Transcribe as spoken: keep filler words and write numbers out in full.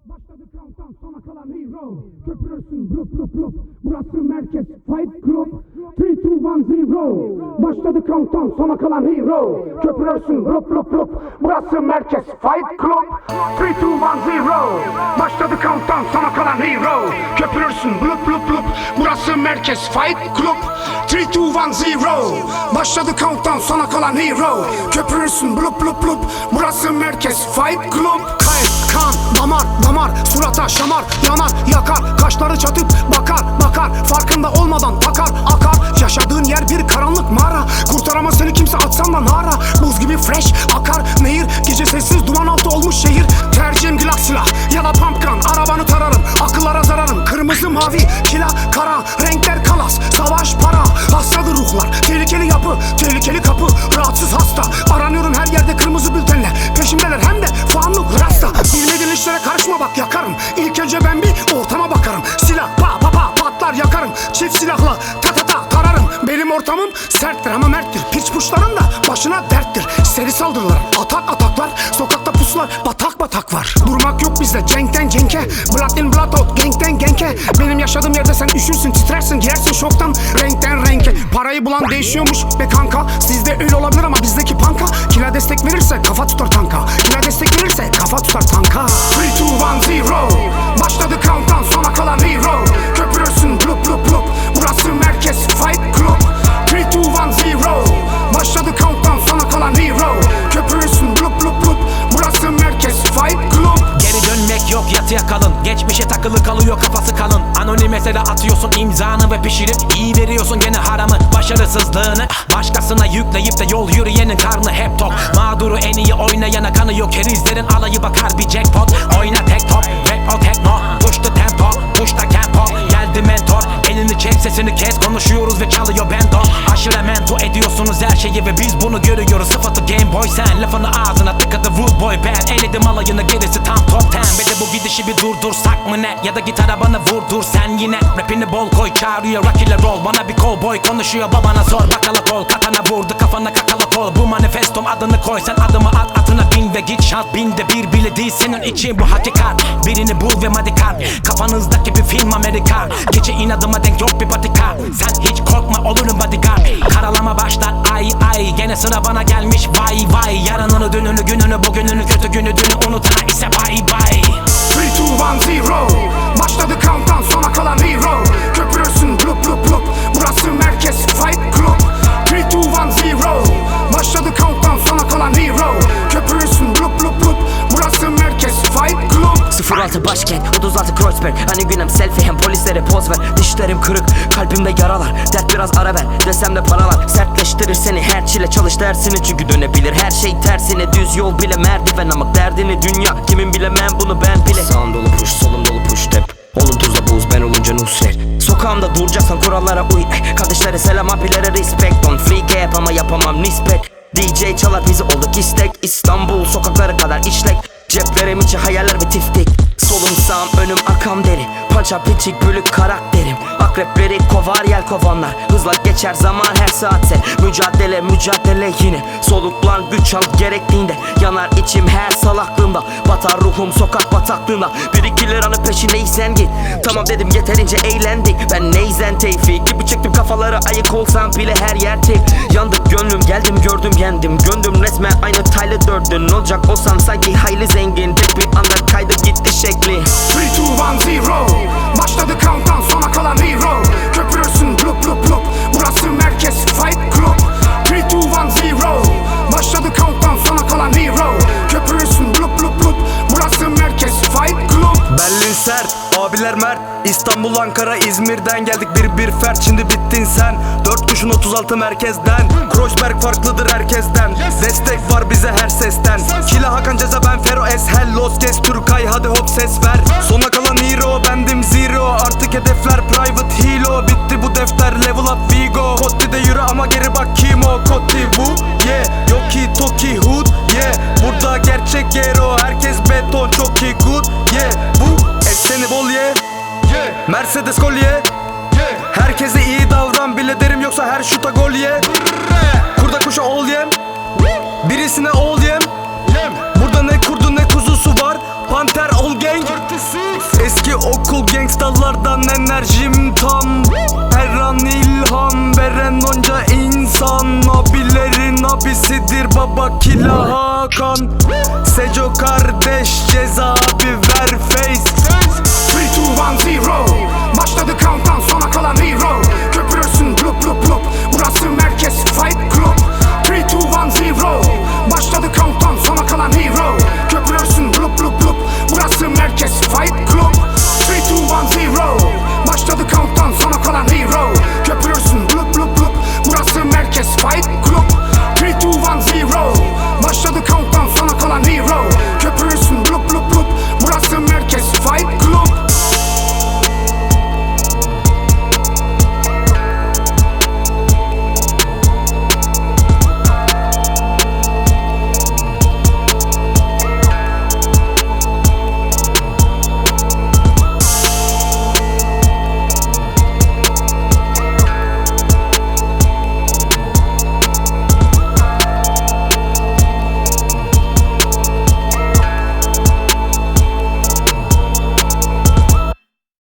Başladı countdown, sona kalan hero. Köpürürsün blup blup blup. Burası merkez fight club. three two one zero. Başladı countdown, sona kalan hero. Köpürürsün blup blup blup. Burası merkez fight club. three two one zero. Başladı countdown, sona kalan hero. Köpürürsün blup blup blup. Burası merkez fight club. three two one zero. Başladı countdown, sona kalan hero. Köpürürsün blup blup blup. Burası merkez fight club. Kayıp, kan, damar, damar, surata şamar, yanar, yakar, kaşları çatıp bakar, bakar, farkında olmadan takar, akar. Yaşadığın yer bir karanlık mağara, kurtaramaz seni kimse atsan da nara. Buz gibi fresh akar nehir, gece sessiz duman altı olmuş şehir. Tercihim glock silah ya da pumpgun, arabanı tararım, akıllara zararım. Kırmızı mavi, kila, kara, renkler kalas, savaş para. Hastadır ruhlar, tehlikeli yapı, tehlikeli kapı, rahatsız hasta. Aranıyorum her yerde kırmızı bültenle, peşimdeler hem de fanlık rasta. Bilmediğin işlere karışma bak yakarım. İlk önce ben bir ortama bakarım. Silah pa pa pa patlar yakarım. Çift silahla ta ta ta tararım. Benim ortamım serttir ama merttir. Piç puşların da başına derttir. Seri saldırılar, atak ataklar, sokakta pusular, batak batak var. Durmak yok bizde cenkten cenke, blood in blood out, genkten genke. Benim yaşadığım yerde sen üşürsün, titrersin, girersin şoktan renkten renke. Parayı bulan değişiyormuş be kanka. Sizde öyle olabilir ama bizdeki panka. Kila destek verirse kafa tutar tanka. Kila destek verirse kafa tutar tanka. three two one zero. Başladı countdown, sona kalan hero. Köpürürsün blup blup blup. Burası merkez fight club. three two one zero. Başladı countdown, sona kalan hero. Köpürürsün blup blup blup. Burası merkez fight club. Geri dönmek yok, yatıya kalın. Geçmişe takılı kalıyor, kafası kalın. Anonim mesele atıyorsun imzanı ve pişirip iyi veriyorsun gene haramı, başarısızlığını. Başkasına yükleyip de yol yürüyenin karnı hep tok. Mağduru en iyi oynayana kanı yok. Kerizlerin alayı bakar bir jackpot. Oyna tek top, rap o tekno. Push the tempo, push the tempo. Geldi mentor, elini çek sesini kes. Konuşuyoruz ve çalıyor bendo. Aşırı mento ediyorsunuz her şeyi ve biz bunu görüyoruz. Sıfatı game boy sen, lafını ağzına tıkadı rude boy ben. Eledim alayını gerisi tam top ten. Ve de bu gidişi bir durdursak mı ne? Ya da gitara bana vurdur sen yine. Rapini bol koy, çağırıyor rock ile roll. Bana bir cowboy konuşuyor, babana sor bakala kol. Katana vurdu kafana kakala kol. Bu manifestom adını koy, sen adımı at, atına bin ve git şans. Binde bir bile değil senin için bu hakikat. Birini bul ve madikat. Kafanızdaki bir film Amerikan. Gece inadıma denk yok bir patika. Sen hiç korkma olurum bodyguard. Karalama başlar ay ay. Gene sıra bana gelmiş vay vay. Yarınını dününü gününü bugününü kötü günü dünü unutan ise bye bye. three two one zero. Başladı countdown, sona kalan hero. Köpürürsün blup blup blup. Burası merkez fight club. three two one zero. Başladı countdown, sona kalan hero. Köpürürsün blup blup blup. Burası merkez fight club. sıfır altı başkent, otuz altı Kreuzberg. Hani günem selfie hem polislere poz ver. Dişlerim kırık, kalbimde yaralar. Dert biraz ara ver, desem de paralar sertleştirir seni her çile. Çalış dersini çünkü dönebilir her şey tersine. Düz yol bile merdiven ama derdini dünya. Kimin bilemem bunu ben bile. Sağım dolu push, solum dolu push tep. Olun tuzla buz, ben olunca Nusret. Sokağımda duracaksan kurallara uy. Kardeşlere selam, abilere respect. On free cap ama yapamam nispet. D J çalar bizi olduk istek. İstanbul sokakları kadar işlek. Ceplerim içi hayaller ve tiftik. Solum sağım önüm arkam deri. Pança piçik bölük karakterim. Akrepleri kovar yel kovanlar. Hızla geçer zaman her saat sen. Mücadele mücadele yine. Soluklan güç al gerektiğinde. Yanar içim her salaklığımda. Batar ruhum sokak bataklığında. Bir iki liranın peşindeysen git. Tamam dedim yeterince eğlendik. Ben neyzen tevfik gibi çektim kafaları. Ayık olsam bile her yer tek. Yandık gönlüm geldim gördüm yendim. Göndüm resmen aynı Tyler Durden. Olacak olsam sanki hayli zengin. Tek bir anda kaydı gitti şekli. three two one zero. Başladı countdown, sona kalan hero. Köpürürsün blup blup blup. Burası merkez fight club. three two one zero. Başladı countdown, sona kalan hero. Köpürürsün blup blup blup. Burası merkez fight club. Berlin sert, abiler mert. İstanbul, Ankara, İzmir'den geldik bir bir fert. Şimdi bittin sen, dört kuşun otuz altı merkezden. Kreuzberg farklıdır herkesten. Destek var bize her sesten. Kila Hakan Ceza, ben Fero Eshel. Los Kes Türkay, hadi hop ses ver. Sona kalan hero, bendim zero. Artık hedefler private hilo. Bitti bu defter, level up Vigo. Kotti'de yürü ama geri bak kim o? Kotti bu, yeah. Yok ki Toki Hood, yeah. Burada gerçek hero. Herkes beton, çok iyi good, yeah. Bu ekseni bol, yeah. Mercedes kolye, herkese iyi davran bile derim, yoksa her şuta gol ye. Kurda kuşa ol yem, birisine ol yem. Burada ne kurdu ne kuzusu var. Panter ol gang, Gangstalardan enerjim tam, her an ilham veren onca insan. Abilerin abisidir baba Killa Hakan. Seco kardeş ceza abi ver face. Three, two, one, zero.